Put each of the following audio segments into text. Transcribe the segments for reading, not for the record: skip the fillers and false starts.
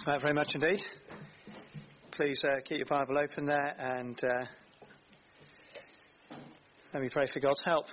Thanks, Matt, very much indeed. Please keep your Bible open there and let me pray for God's help.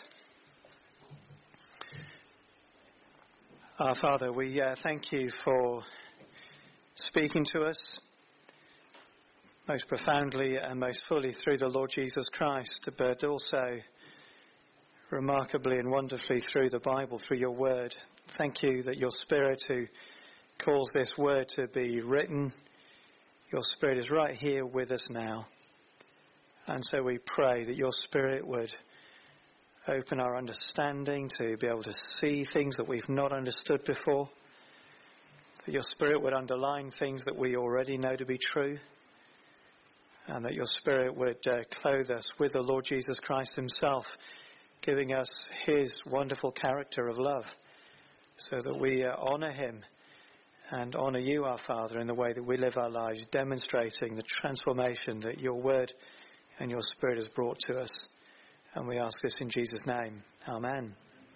Our Father, we thank you for speaking to us most profoundly and most fully through the Lord Jesus Christ, but also remarkably and wonderfully through the Bible, through your word. Thank you that your Spirit who calls this word to be written, your Spirit is right here with us now. And so we pray that your Spirit would open our understanding to be able to see things that we've not understood before, that your Spirit would underline things that we already know to be true, and that your Spirit would clothe us with the Lord Jesus Christ himself, giving us his wonderful character of love, so that we honour him and honour you, our Father, in the way that we live our lives, demonstrating the transformation that your word and your Spirit has brought to us. And we ask this in Jesus' name. Amen.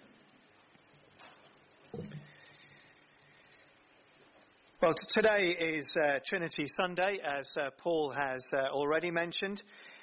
Well, today is Trinity Sunday, as Paul has already mentioned.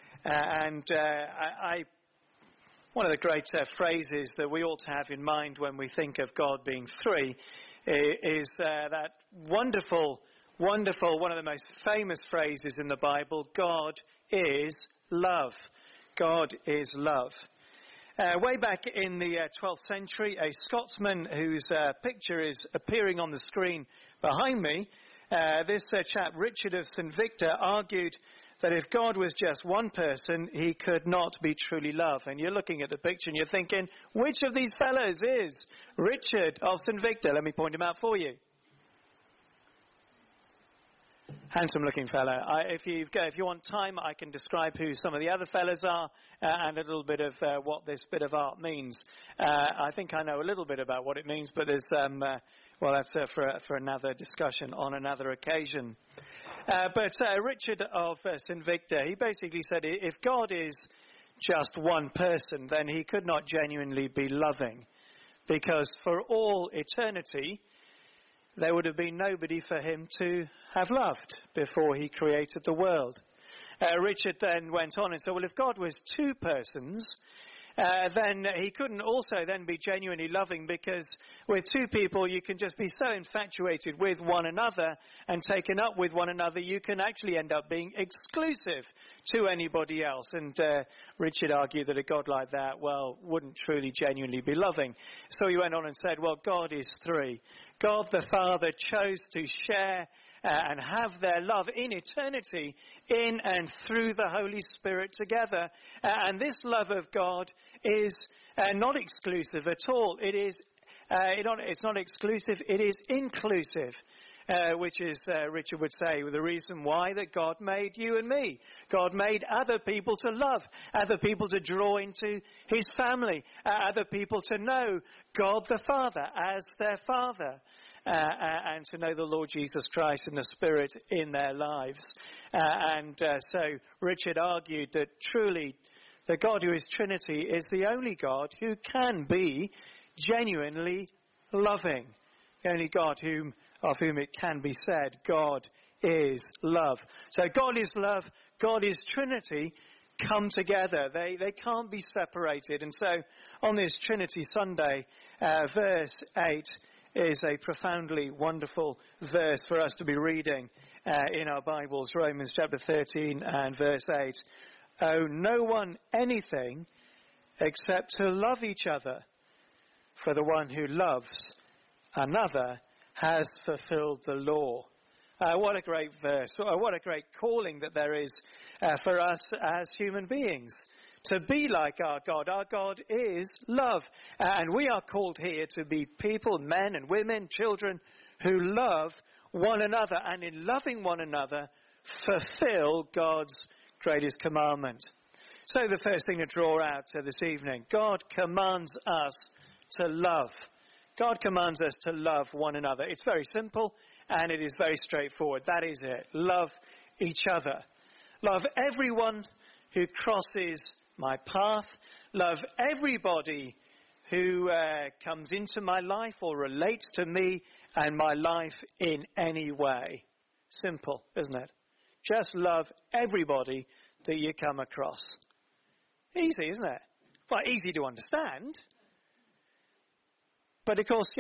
One of the great phrases that we ought to have in mind when we think of God being three is that wonderful, one of the most famous phrases in the Bible, God is love. God is love. Way back in the 12th century, a Scotsman whose picture is appearing on the screen behind me, this chap, Richard of St. Victor, argued that if God was just one person, he could not be truly love. And you're looking at the picture and you're thinking, which of these fellows is Richard of St. Victor? Let me point him out for you. Handsome looking fellow. If you want time, I can describe who some of the other fellows are and a little bit of what this bit of art means. I think I know a little bit about what it means, but there's that's for another discussion on another occasion. But Richard of St. Victor, he basically said if God is just one person, then he could not genuinely be loving, because for all eternity there would have been nobody for him to have loved before he created the world. Richard then went on and said, well, if God was two persons, then he couldn't also then be genuinely loving, because with two people you can just be so infatuated with one another and taken up with one another, you can actually end up being exclusive to anybody else. And Richard argued that a God like that, wouldn't truly genuinely be loving. So he went on and said, well, God is three. God the Father chose to share and have their love in eternity in and through the Holy Spirit together. And this love of God is not exclusive at all. It's not exclusive, it is inclusive. Which is, Richard would say, the reason why that God made you and me. God made other people to love, other people to draw into his family, other people to know God the Father as their Father. And to know the Lord Jesus Christ and the Spirit in their lives. So Richard argued that truly the God who is Trinity is the only God who can be genuinely loving. The only God of whom it can be said, God is love. So God is love, God is Trinity, come together. They can't be separated. And so on this Trinity Sunday, verse 8 is a profoundly wonderful verse for us to be reading in our Bibles. Romans chapter 13 and verse 8. Owe no one anything except to love each other, for the one who loves another has fulfilled the law. What a great verse. What a great calling that there is for us as human beings. To be like our God. Our God is love. And we are called here to be people, men and women, children, who love one another. And in loving one another, fulfill God's greatest commandment. So the first thing to draw out this evening, God commands us to love. God commands us to love one another. It's very simple and it is very straightforward. That is it. Love each other. Love everyone who crosses my path. Love everybody who comes into my life or relates to me and my life in any way. simple, isn't it? Just love everybody that you come across. Easy, isn't it? Well, easy to understand. But of course,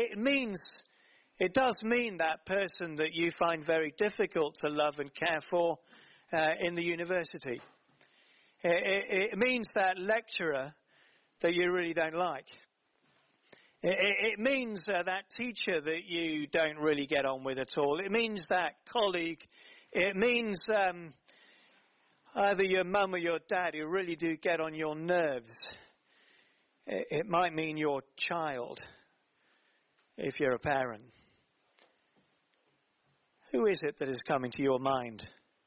it does mean that person that you find very difficult to love and care for in the university. It means that lecturer that you really don't like. It means that teacher that you don't really get on with at all. It means that colleague. It means either your mum or your dad who really do get on your nerves. It might mean your child, if you're a parent. Who is it that is coming to your mind?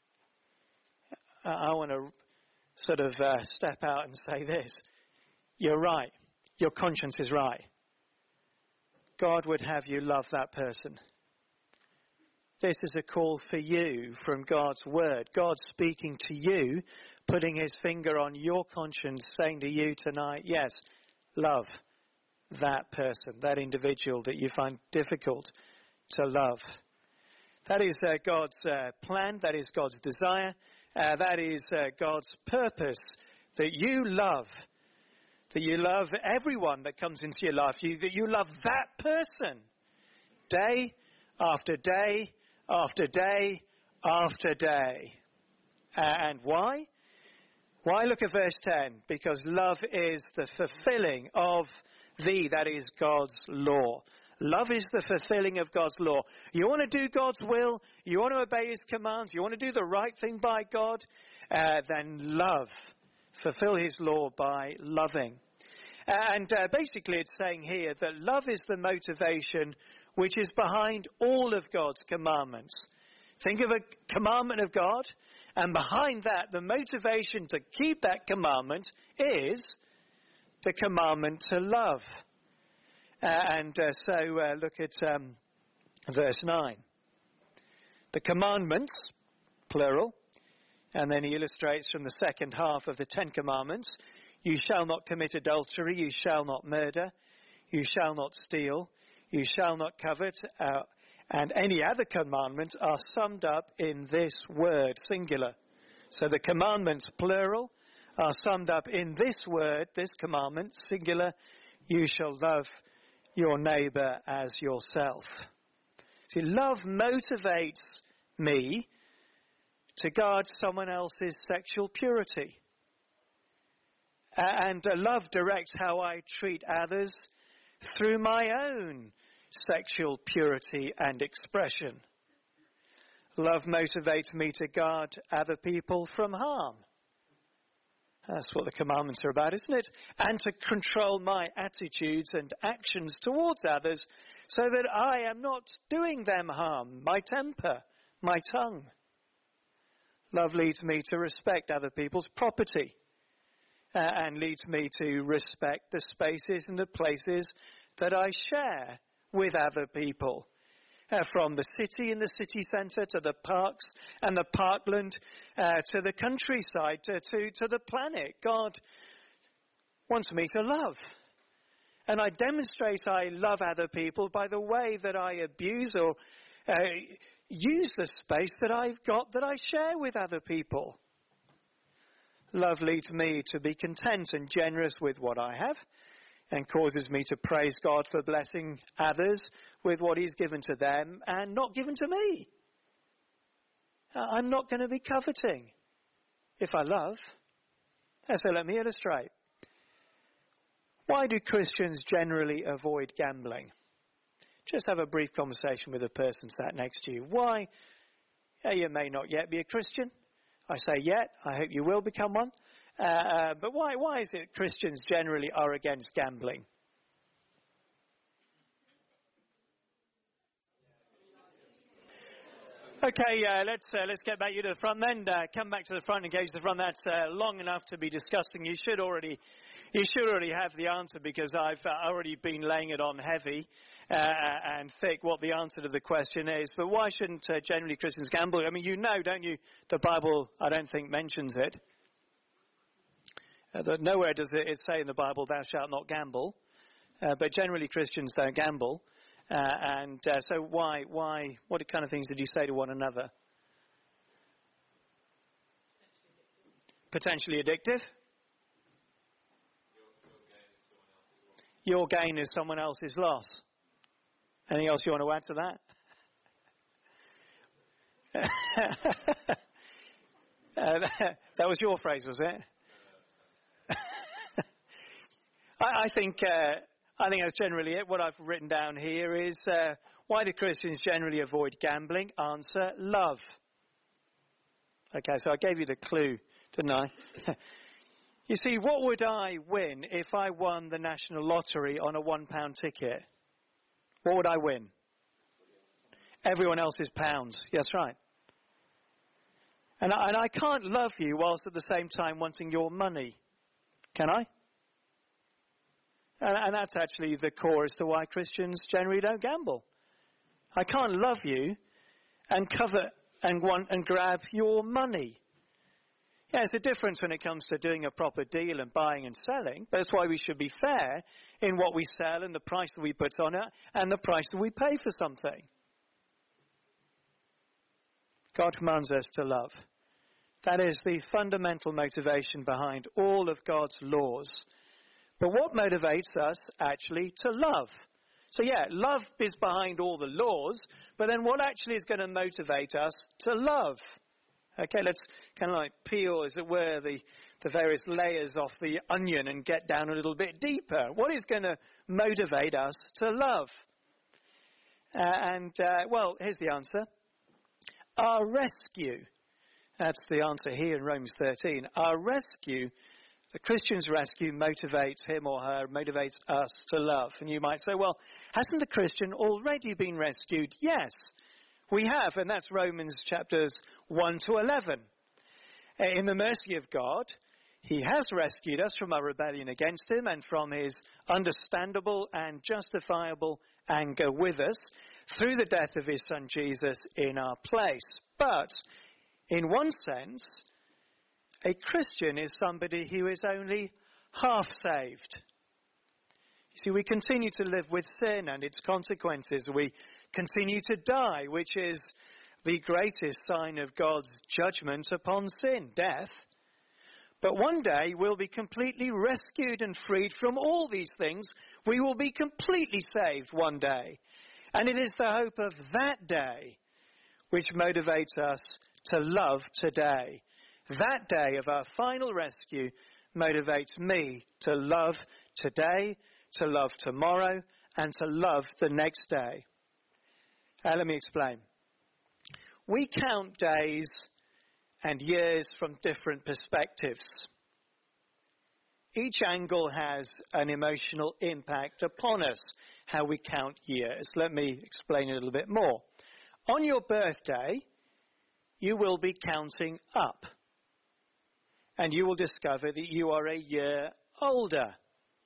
I want to sort of step out and say this. You're right. Your conscience is right. God would have you love that person. This is a call for you from God's word. God speaking to you, putting his finger on your conscience, saying to you tonight, yes, love that person, that individual that you find difficult to love. That is God's plan. That is God's desire. That is God's purpose, that you love everyone that comes into your life, that you love that person day after day after day after day. And why? Why? Look at verse 10. Because love is the fulfilling of that is God's law. Love is the fulfilling of God's law. You want to do God's will, you want to obey his commands, you want to do the right thing by God, then love. Fulfill his law by loving. And basically it's saying here that love is the motivation which is behind all of God's commandments. Think of a commandment of God, and behind that, the motivation to keep that commandment is the commandment to love. So look at verse 9. The commandments, plural, and then he illustrates from the second half of the 10 commandments. You shall not commit adultery, you shall not murder, you shall not steal, you shall not covet, and any other commandments are summed up in this word, singular. So the commandments, plural, are summed up in this word, this commandment, singular. You shall love your neighbour as yourself. See, love motivates me to guard someone else's sexual purity. And love directs how I treat others through my own sexual purity and expression. Love motivates me to guard other people from harm. That's what the commandments are about, isn't it? And to control my attitudes and actions towards others so that I am not doing them harm, my temper, my tongue. Love leads me to respect other people's property and leads me to respect the spaces and the places that I share with other people. From the city and the city centre to the parks and the parkland to the countryside to the planet. God wants me to love. And I demonstrate I love other people by the way that I abuse or use the space that I've got that I share with other people. Love leads me to be content and generous with what I have, and causes me to praise God for blessing others with what he's given to them and not given to me. I'm not going to be coveting if I love. So let me illustrate. Why do Christians generally avoid gambling? Just have a brief conversation with a person sat next to you. Why? You may not yet be a Christian. I say yet. I hope you will become one. But why is it Christians generally are against gambling? Okay, let's get back you to the front then. Come back to the front, engage the front. That's long enough to be discussing. You should already have the answer because I've already been laying it on heavy and thick what the answer to the question is. But why shouldn't generally Christians gamble? I mean, you know, don't you? The Bible, I don't think, mentions it. Nowhere does it say in the Bible, thou shalt not gamble. But generally Christians don't gamble. So why, what kind of things did you say to one another? Potentially addictive? Your gain is someone else's loss. Anything else you want to add to that? That was your phrase, was it? I think that's generally it. What I've written down here is why do Christians generally avoid gambling? Answer, love. Okay, so I gave you the clue, didn't I? You see, what would I win if I won the national lottery on a £1 ticket? What would I win? Everyone else's pounds. Yes, right. And I can't love you whilst at the same time wanting your money. Can I? And that's actually the core as to why Christians generally don't gamble. I can't love you and covet and want and grab your money. Yeah, it's a difference when it comes to doing a proper deal and buying and selling. But that's why we should be fair in what we sell and the price that we put on it and the price that we pay for something. God commands us to love. That is the fundamental motivation behind all of God's laws. But what motivates us actually to love? So yeah, love is behind all the laws, but then what actually is going to motivate us to love? Okay, let's kind of like peel, as it were, the various layers off the onion and get down a little bit deeper. What is going to motivate us to love? Well, here's the answer. Our rescue. That's the answer here in Romans 13. Our rescue, the Christian's rescue, motivates him or her, motivates us to love. And you might say, well, hasn't the Christian already been rescued? Yes, we have, and that's Romans chapters 1 to 11. In the mercy of God, he has rescued us from our rebellion against him and from his understandable and justifiable anger with us through the death of his son Jesus in our place. But in one sense, a Christian is somebody who is only half saved. You see, we continue to live with sin and its consequences. We continue to die, which is the greatest sign of God's judgment upon sin, death. But one day we'll be completely rescued and freed from all these things. We will be completely saved one day. And it is the hope of that day which motivates us to love today. That day of our final rescue motivates me to love today, to love tomorrow, and to love the next day. Let me explain. We count days and years from different perspectives. Each angle has an emotional impact upon us, how we count years. Let me explain a little bit more. On your birthday, you will be counting up. And you will discover that you are a year older.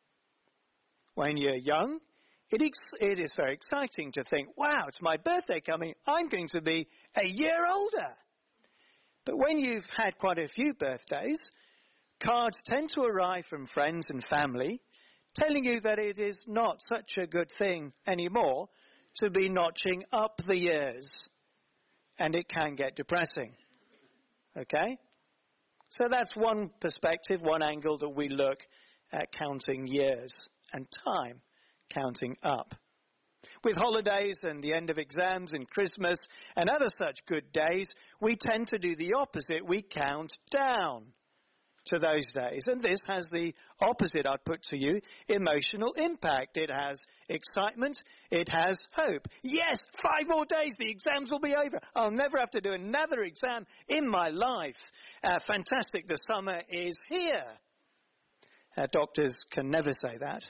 When you're young, it is very exciting to think, wow, it's my birthday coming, I'm going to be a year older. But when you've had quite a few birthdays, cards tend to arrive from friends and family telling you that it is not such a good thing anymore to be notching up the years. And it can get depressing. Okay? So that's one perspective, one angle that we look at counting years and time, counting up. With holidays and the end of exams and Christmas and other such good days, we tend to do the opposite. We count down to those days. And this has the opposite, I'd put to you, emotional impact. It has excitement. It has hope. Yes, 5 more days, the exams will be over. I'll never have to do another exam in my life. Fantastic, the summer is here. Doctors can never say that.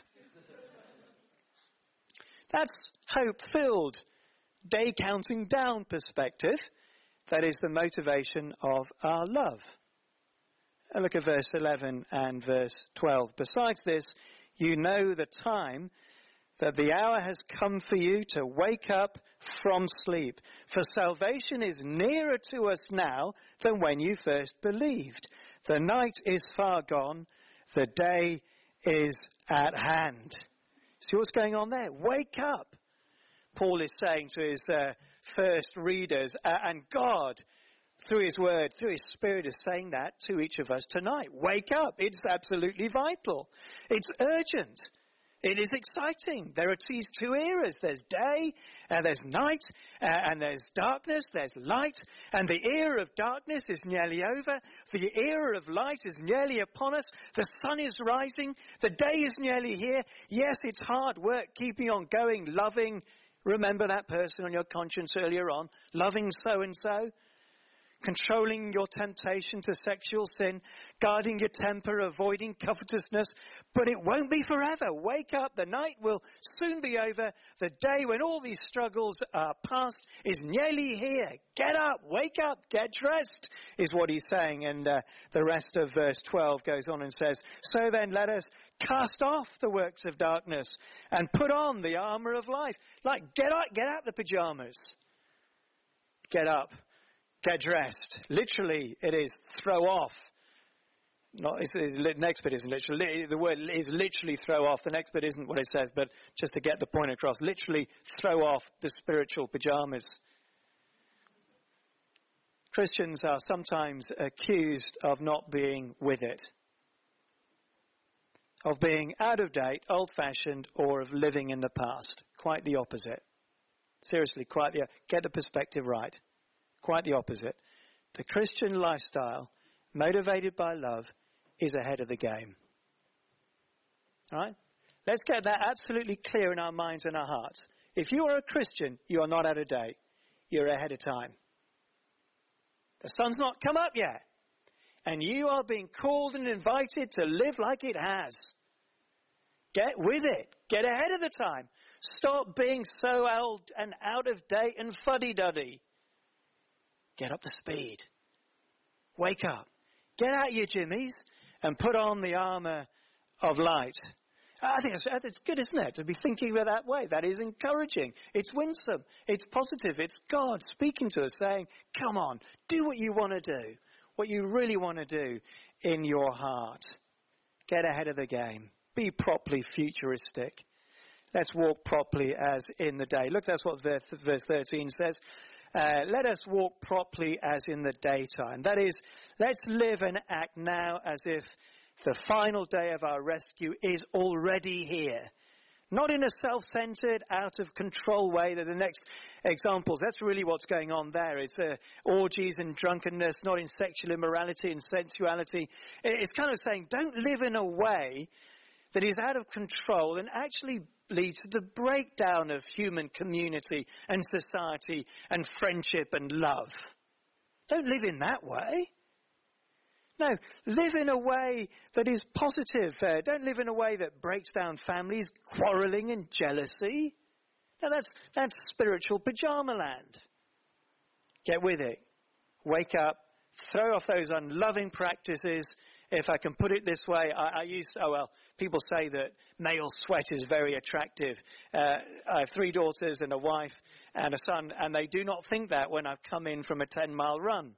That's hope-filled, day-counting down perspective. That is the motivation of our love. Look at verse 11 and verse 12. Besides this, you know the time, that the hour has come for you to wake up from sleep. For salvation is nearer to us now than when you first believed. The night is far gone, the day is at hand. See what's going on there? Wake up. Paul is saying to his first readers, and God, through his word, through his spirit, is saying that to each of us tonight. Wake up. It's absolutely vital. It's urgent. It is exciting. There are these two eras. There's day, and there's night, and there's darkness, there's light. And the era of darkness is nearly over. The era of light is nearly upon us. The sun is rising. The day is nearly here. Yes, it's hard work keeping on going, loving. Remember that person on your conscience earlier on. Loving so-and-so. Controlling your temptation to sexual sin, guarding your temper, avoiding covetousness, but it won't be forever. Wake up, the night will soon be over. The day when all these struggles are past is nearly here. Get up, wake up, get dressed, is what he's saying. And the rest of verse 12 goes on and says, so then let us cast off the works of darkness and put on the armor of life. Like, get out the pajamas. Get up. Get dressed. Literally, it is throw off. The next bit isn't literally. The word is literally throw off. The next bit isn't what it says, but just to get the point across, literally throw off the spiritual pajamas. Christians are sometimes accused of not being with it, of being out of date, old-fashioned, or of living in the past. Quite the opposite. Seriously, get the perspective right. Quite the opposite. The Christian lifestyle, motivated by love, is ahead of the game. All right? Let's get that absolutely clear in our minds and our hearts. If you are a Christian, you are not out of date. You're ahead of time. The sun's not come up yet. And you are being called and invited to live like it has. Get with it. Get ahead of the time. Stop being so old and out of date and fuddy-duddy. Get up to speed. Wake up. Get out your jimmies and put on the armor of light. I think it's good, isn't it, to be thinking of it that way? That is encouraging. It's winsome. It's positive. It's God speaking to us saying, come on, do what you want to do, what you really want to do in your heart. Get ahead of the game. Be properly futuristic. Let's walk properly as in the day. Look, that's what verse 13 says. Let us walk properly as in the daytime. That is, let's live and act now as if the final day of our rescue is already here. Not in a self-centered, out-of-control way. They're the next examples. That's really what's going on there. It's orgies and drunkenness, not in sexual immorality and sensuality. It's kind of saying, don't live in a way that is out of control and actually leads to the breakdown of human community and society and friendship and love. Don't live in that way. No, live in a way that is positive. Don't live in a way that breaks down families, quarreling and jealousy. No, that's spiritual pajama land. Get with it. Wake up. Throw off those unloving practices. If I can put it this way, people say that male sweat is very attractive. I have 3 daughters and a wife and a son, and they do not think that when I've come in from a 10-mile run.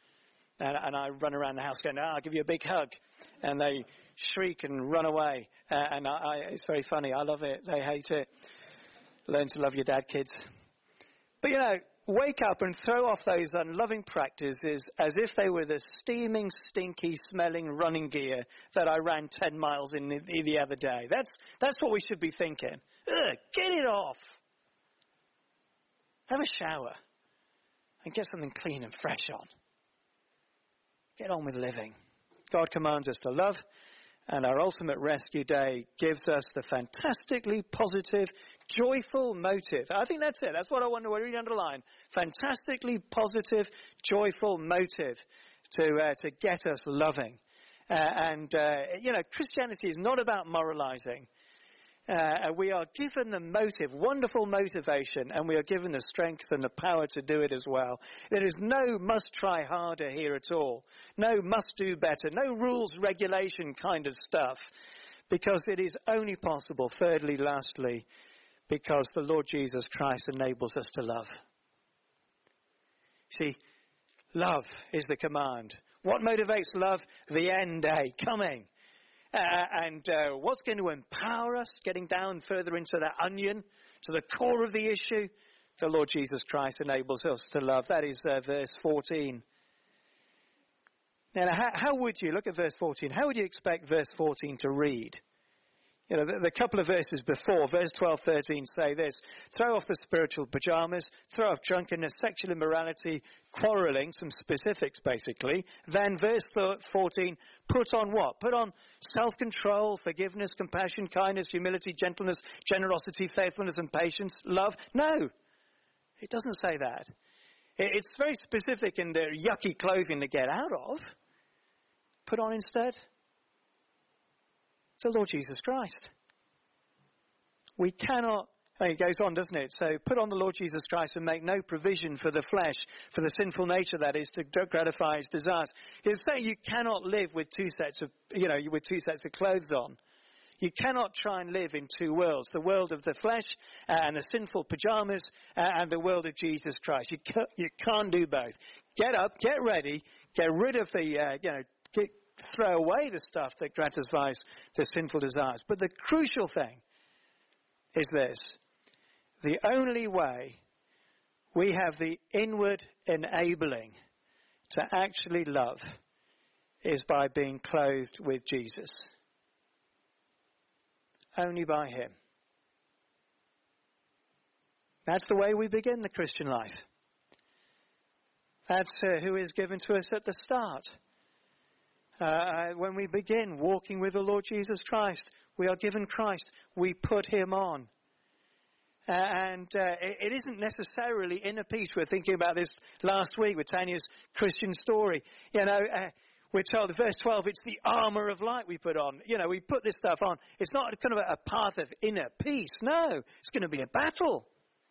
And I run around the house going, I'll give you a big hug. And they shriek and run away. It's very funny. I love it. They hate it. Learn to love your dad, kids. But, wake up and throw off those unloving practices as if they were the steaming, stinky, smelling running gear that I ran 10 miles in the other day. That's what we should be thinking. Get it off. Have a shower and get something clean and fresh on. Get on with living. God commands us to love, and our ultimate rescue day gives us the fantastically positive, joyful motive. I think that's it. That's what I want to really underline. Fantastically positive, joyful motive to get us loving. Christianity is not about moralizing. We are given the motive, wonderful motivation, and we are given the strength and the power to do it as well. There is no must try harder here at all. No must do better. No rules, regulation kind of stuff. Because it is only possible, thirdly, lastly, because the Lord Jesus Christ enables us to love. See, love is the command. What motivates love? The end day coming. What's going to empower us, getting down further into that onion, to the core of the issue, the Lord Jesus Christ enables us to love. That is verse 14. Now, how would you, look at verse 14, how would you expect verse 14 to read? You know, the couple of verses before, verse 12, 13 say this: throw off the spiritual pajamas, throw off drunkenness, sexual immorality, quarreling, some specifics basically. Then verse 14, put on what? Put on self-control, forgiveness, compassion, kindness, humility, gentleness, generosity, faithfulness and patience, love. No, it doesn't say that. It's very specific in the yucky clothing to get out of. Put on instead the Lord Jesus Christ. We cannot, it goes on, doesn't it? So put on the Lord Jesus Christ and make no provision for the flesh, for the sinful nature that is to gratify its desires. It's saying you cannot live with two sets of clothes on. You cannot try and live in two worlds, the world of the flesh and the sinful pajamas and the world of Jesus Christ. You can't do both. Get up, get ready, get rid of throw away the stuff that gratifies the sinful desires. But the crucial thing is this: the only way we have the inward enabling to actually love is by being clothed with Jesus. Only by him. That's the way we begin the Christian life. That's who is given to us at the start. When we begin walking with the Lord Jesus Christ, we are given Christ. We put him on. It isn't necessarily inner peace. We were thinking about this last week with Tanya's Christian story. We're told in verse 12, it's the armour of light we put on. We put this stuff on. It's not kind of a path of inner peace. No, it's going to be a battle.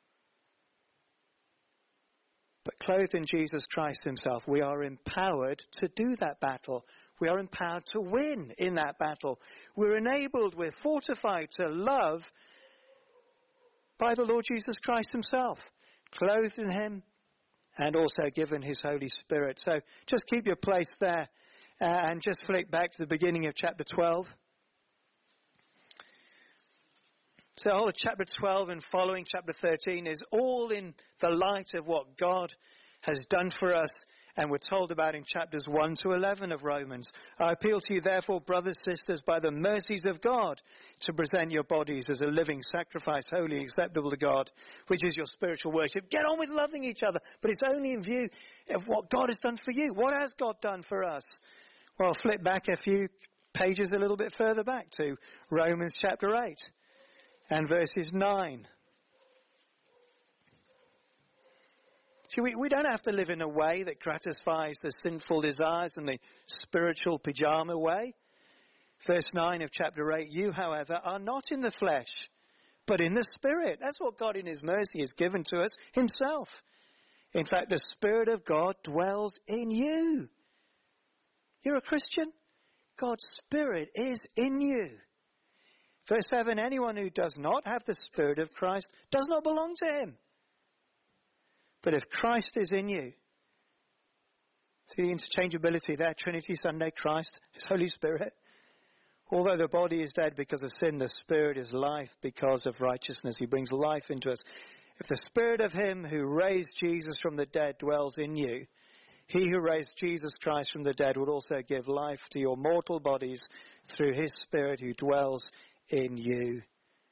But clothed in Jesus Christ himself, we are empowered to do that battle. We are empowered to win in that battle. We're enabled, we're fortified to love by the Lord Jesus Christ himself, clothed in him and also given his Holy Spirit. So just keep your place there and just flick back to the beginning of chapter 12. So all of chapter 12 and following chapter 13 is all in the light of what God has done for us, and we're told about in chapters 1 to 11 of Romans. I appeal to you therefore, brothers, sisters, by the mercies of God, to present your bodies as a living sacrifice, holy, acceptable to God, which is your spiritual worship. Get on with loving each other, but it's only in view of what God has done for you. What has God done for us? Well, flip back a few pages a little bit further back to Romans chapter 8. And verses 9. See, we don't have to live in a way that gratifies the sinful desires and the spiritual pajama way. Verse 9 of chapter 8, you, however, are not in the flesh, but in the Spirit. That's what God in his mercy has given to us himself. In fact, the Spirit of God dwells in you. You're a Christian? God's Spirit is in you. Verse 7, anyone who does not have the Spirit of Christ does not belong to him. But if Christ is in you, see the interchangeability there, Trinity, Sunday, Christ, his Holy Spirit. Although the body is dead because of sin, the Spirit is life because of righteousness. He brings life into us. If the Spirit of him who raised Jesus from the dead dwells in you, he who raised Jesus Christ from the dead would also give life to your mortal bodies through his Spirit who dwells in you.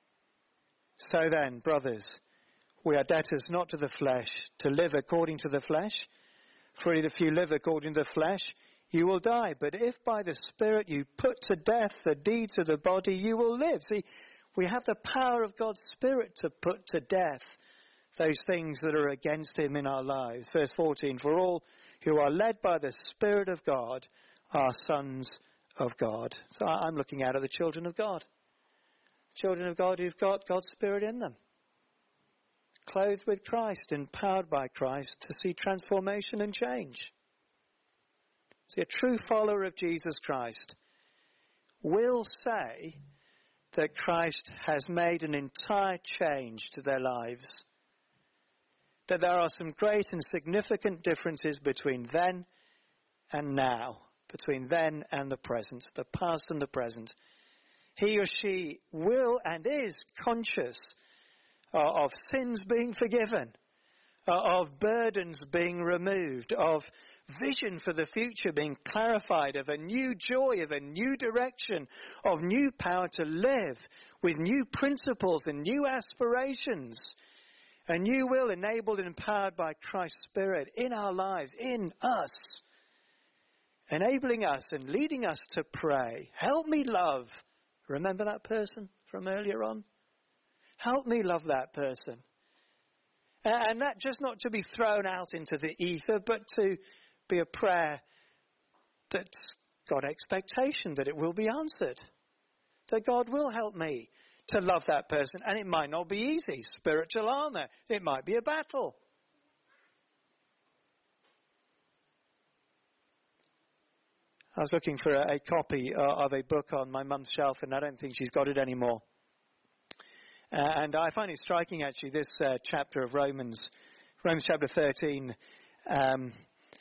So then, brothers, we are debtors not to the flesh, to live according to the flesh. For if you live according to the flesh, you will die. But if by the Spirit you put to death the deeds of the body, you will live. See, we have the power of God's Spirit to put to death those things that are against him in our lives. Verse 14, for all who are led by the Spirit of God are sons of God. So I'm looking out at the children of God. Children of God who've got God's Spirit in them. Clothed with Christ, empowered by Christ to see transformation and change. See, a true follower of Jesus Christ will say that Christ has made an entire change to their lives. That there are some great and significant differences between then and now, between then and the present, the past and the present. He or she will and is conscious of sins being forgiven, of burdens being removed, of vision for the future being clarified, of a new joy, of a new direction, of new power to live with new principles and new aspirations, a new will enabled and empowered by Christ's Spirit in our lives, in us, enabling us and leading us to pray. Help me love. Remember that person from earlier on? Help me love that person. And that just not to be thrown out into the ether, but to be a prayer that's got expectation that it will be answered. That God will help me to love that person. And it might not be easy. Spiritual armor. It might be a battle. I was looking for a copy of a book on my mum's shelf, and I don't think she's got it anymore. And I find it striking, actually, this chapter of Romans chapter 13, and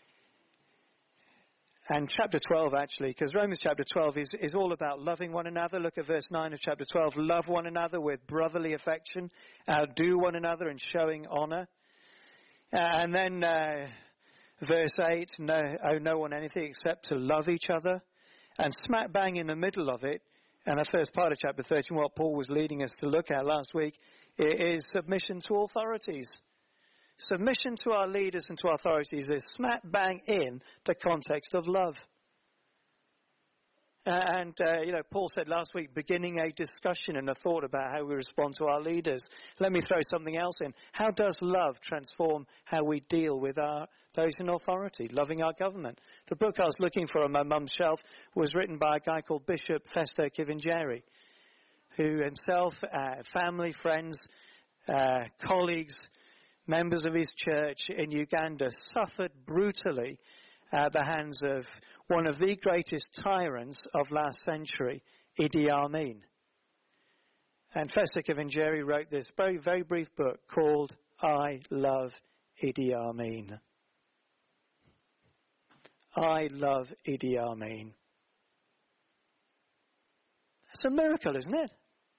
chapter 12, actually, because Romans chapter 12 is all about loving one another. Look at verse 9 of chapter 12. Love one another with brotherly affection. Outdo one another in showing honour. And then verse 8, owe no one anything except to love each other. And smack bang in the middle of it, and the first part of chapter 13, what Paul was leading us to look at last week, is submission to authorities. Submission to our leaders and to authorities is smack bang in the context of love. Paul said last week, beginning a discussion and a thought about how we respond to our leaders. Let me throw something else in. How does love transform how we deal with those in authority, loving our government? The book I was looking for on my mum's shelf was written by a guy called Bishop Festo Kivingeri, who himself, family, friends, colleagues, members of his church in Uganda suffered brutally at the hands of one of the greatest tyrants of last century, Idi Amin. And Festo Kivingeri wrote this very, very brief book called I Love Idi Amin. I love Idi Amin. That's a miracle, isn't it?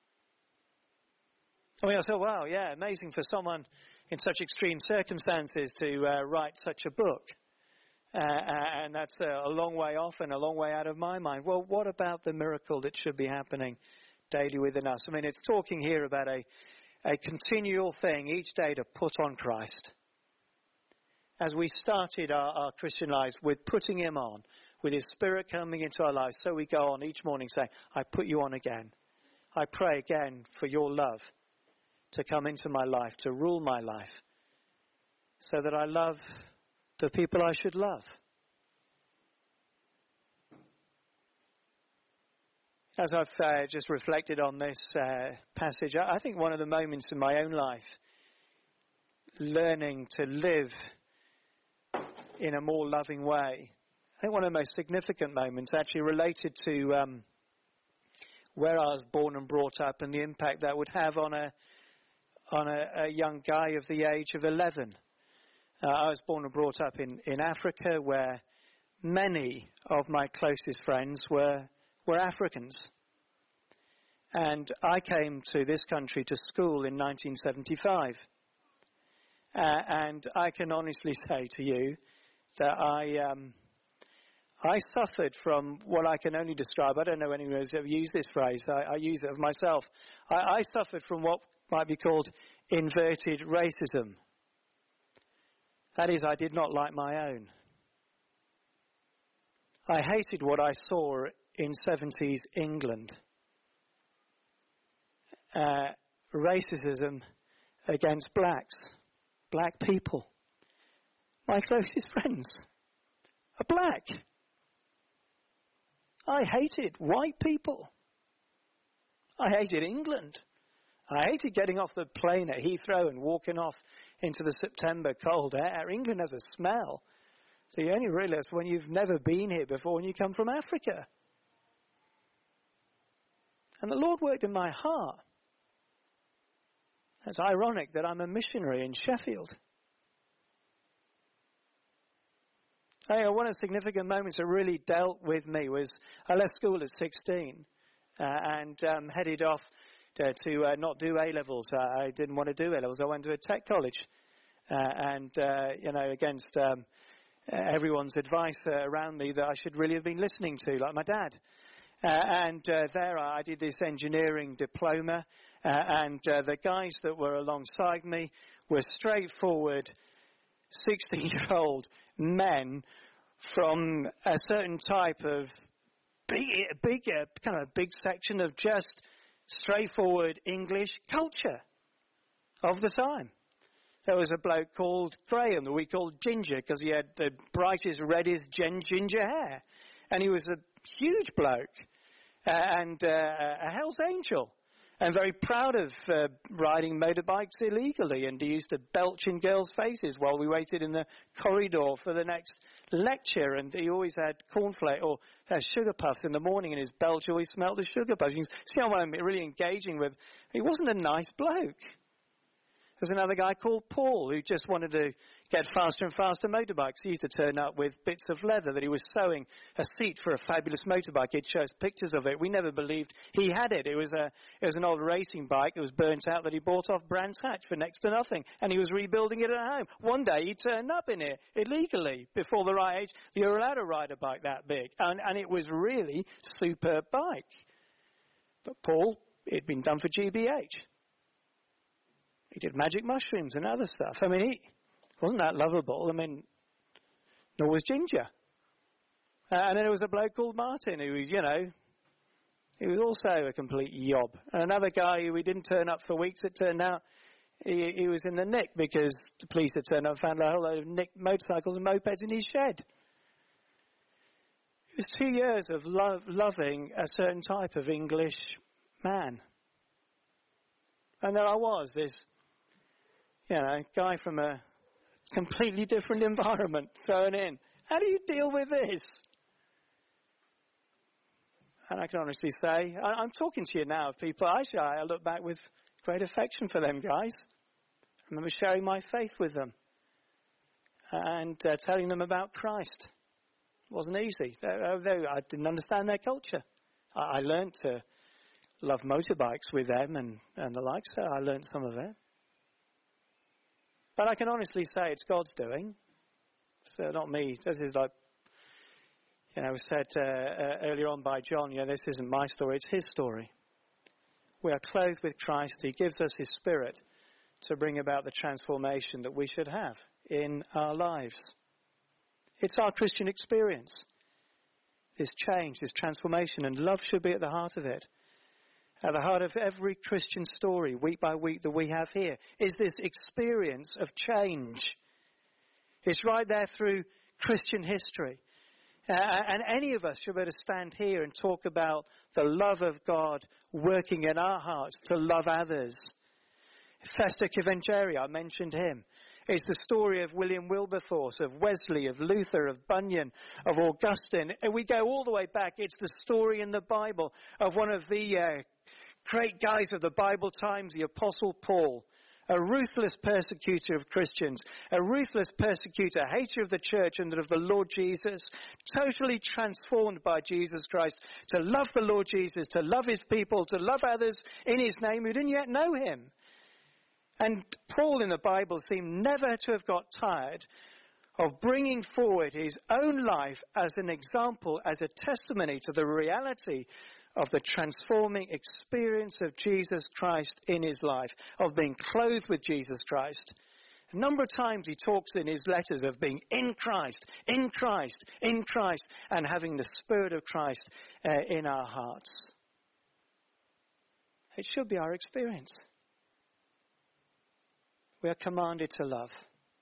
I mean, I thought, wow, yeah, amazing for someone in such extreme circumstances to write such a book. And that's a long way off and a long way out of my mind. Well, what about the miracle that should be happening daily within us? I mean, it's talking here about a continual thing each day to put on Christ. As we started our Christian lives with putting him on, with his Spirit coming into our lives, so we go on each morning saying, I put you on again. I pray again for your love to come into my life, to rule my life, so that I love the people I should love. As I've just reflected on this passage, I think one of the moments in my own life, learning to live in a more loving way, I think one of the most significant moments actually related to where I was born and brought up and the impact that would have on a young guy of the age of 11. I was born and brought up in Africa, where many of my closest friends were Africans. And I came to this country to school in 1975. And I can honestly say to you that I suffered from what I can only describe. I don't know anyone who's ever used this phrase. I use it of myself. I suffered from what might be called inverted racism. That is, I did not like my own. I hated what I saw in 70s England. Racism against blacks, black people. My closest friends are black. I hated white people. I hated England. I hated getting off the plane at Heathrow and walking off into the September cold air. England has a smell. So you only realise when you've never been here before when you come from Africa. And the Lord worked in my heart. It's ironic that I'm a missionary in Sheffield. One of the significant moments that really dealt with me was I left school at 16 and headed off to not do A-levels. I didn't want to do A-levels. I went to a tech college. Against everyone's advice around me that I should really have been listening to, like my dad. There I did this engineering diploma, and the guys that were alongside me were straightforward 16-year-old men from a certain type of big section of just straightforward English culture of the time. There was a bloke called Graham that we called Ginger because he had the brightest, reddest ginger hair. And he was a huge bloke and a Hell's Angel and very proud of riding motorbikes illegally. And he used to belch in girls' faces while we waited in the corridor for the next lecture. And he always had cornflake or sugar puffs in the morning, and his belch always smelled of sugar puffs. You can see how I'm really engaging with. He wasn't a nice bloke. There's another guy called Paul who just wanted to get faster and faster motorbikes. He used to turn up with bits of leather that he was sewing a seat for a fabulous motorbike. He'd show us pictures of it. We never believed he had it. It was an old racing bike that was burnt out that he bought off Brands Hatch for next to nothing, and he was rebuilding it at home. One day he turned up in it illegally before the right age. You're allowed to ride a bike that big, and it was really superb bike. But Paul, it'd been done for GBH. He did magic mushrooms and other stuff. I mean, he wasn't that lovable. I mean, nor was Ginger. And then there was a bloke called Martin who, he was also a complete yob. And another guy who we didn't turn up for weeks, it turned out he was in the nick because the police had turned up and found a whole load of nicked motorcycles and mopeds in his shed. It was 2 years of loving a certain type of English man. And there I was, this guy from a completely different environment thrown in. How do you deal with this? And I can honestly say, I'm talking to you now of people, actually, I look back with great affection for them guys. I remember sharing my faith with them and telling them about Christ. It wasn't easy. I didn't understand their culture. I learned to love motorbikes with them and the like, so I learned some of it. But I can honestly say it's God's doing. So not me. This is like, was said earlier on by John, this isn't my story, it's his story. We are clothed with Christ. He gives us his Spirit to bring about the transformation that we should have in our lives. It's our Christian experience. This change, this transformation, and love should be at the heart of it. At the heart of every Christian story, week by week, that we have here, is this experience of change. It's right there through Christian history. And any of us should be able to stand here and talk about the love of God working in our hearts to love others. Festus Evangeli, I mentioned him. It's the story of William Wilberforce, of Wesley, of Luther, of Bunyan, of Augustine. And we go all the way back. It's the story in the Bible of one of the great guys of the Bible times, the Apostle Paul, a ruthless persecutor of Christians, a ruthless persecutor, hater of the church and of the Lord Jesus, totally transformed by Jesus Christ to love the Lord Jesus, to love his people, to love others in his name who didn't yet know him. And Paul in the Bible seemed never to have got tired of bringing forward his own life as an example, as a testimony to the reality of the transforming experience of Jesus Christ in his life, of being clothed with Jesus Christ. A number of times he talks in his letters of being in Christ, in Christ, in Christ, and having the Spirit of Christ in our hearts. It should be our experience. We are commanded to love.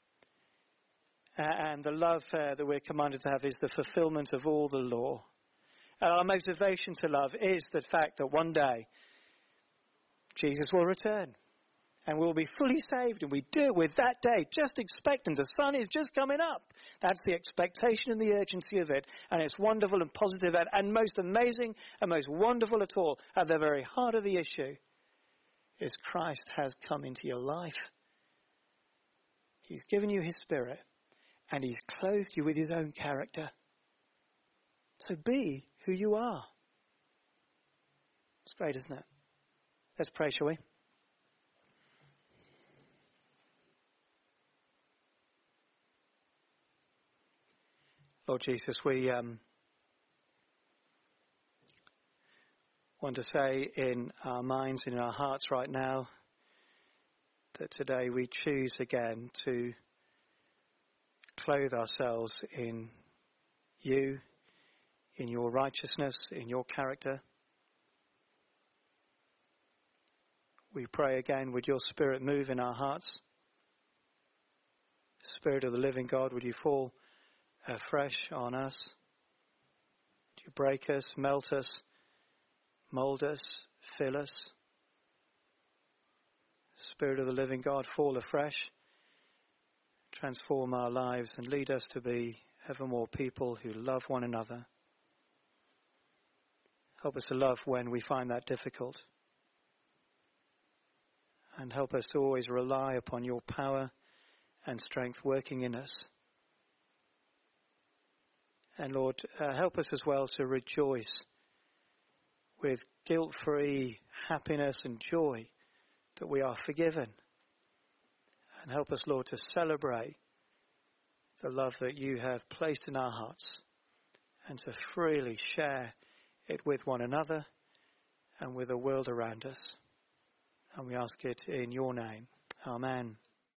And the love that we're commanded to have is the fulfillment of all the law. Our motivation to love is the fact that one day Jesus will return and we'll be fully saved, and we do it with that day, just expectant. The sun is just coming up. That's the expectation and the urgency of it, and it's wonderful and positive and most amazing and most wonderful at all. At the very heart of the issue is Christ has come into your life. He's given you his Spirit, and he's clothed you with his own character. So be who you are. It's great, isn't it? Let's pray, shall we? Lord Jesus, we want to say in our minds, in our hearts right now, that today we choose again to clothe ourselves in you, in your righteousness, in your character. We pray again, would your Spirit move in our hearts? Spirit of the living God, would you fall afresh on us? Would you break us, melt us, mold us, fill us? Spirit of the living God, fall afresh, transform our lives and lead us to be evermore people who love one another. Help us to love when we find that difficult. And help us to always rely upon your power and strength working in us. And Lord, help us as well to rejoice with guilt-free happiness and joy that we are forgiven. And help us, Lord, to celebrate the love that you have placed in our hearts and to freely share it with one another and with the world around us. And we ask it in your name. Amen.